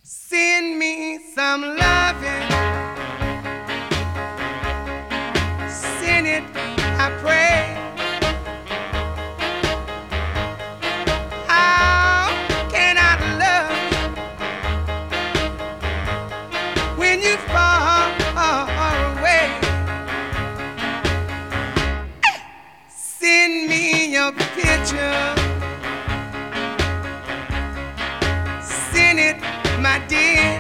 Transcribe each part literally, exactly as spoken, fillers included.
Send me some loving. Send it, I pray. How can I love when you far away? Send me your picture. Send it, my dear,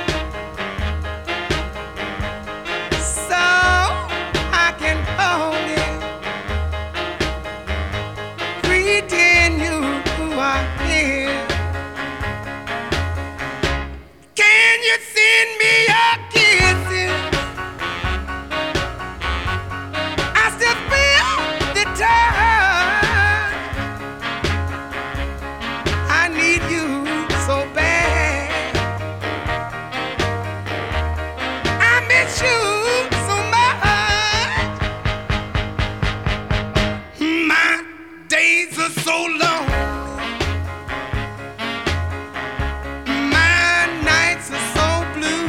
so I can hold it, pretend you are here. Can you send me your kisses? I still feel the touch. I need you so bad. You so much. My days are so long. My nights are so blue.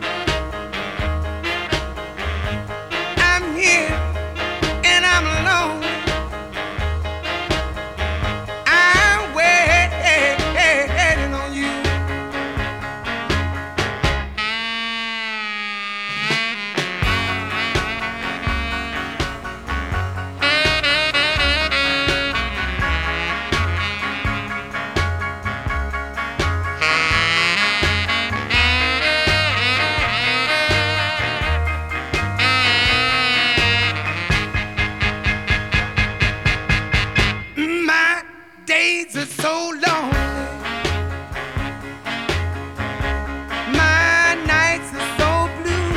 I'm here and I'm alone. I'm waiting on you. Days are so lonely. My nights are so blue.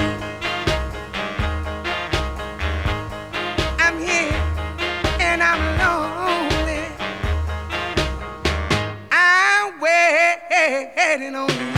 I'm here and I'm lonely. I'm waiting on you.